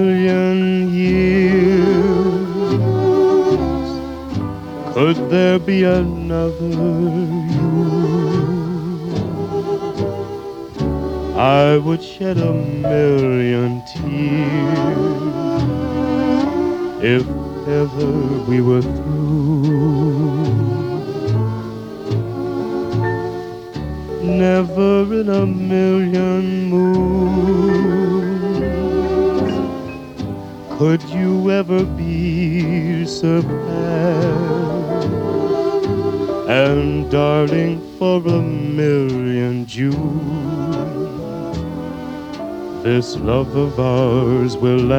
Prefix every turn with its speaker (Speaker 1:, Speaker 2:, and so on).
Speaker 1: million years, could there be another you? I would shed a million tears if ever we were through. Never in a million moons could you ever be surpassed. And darling, for a million Junes, this love of ours will last.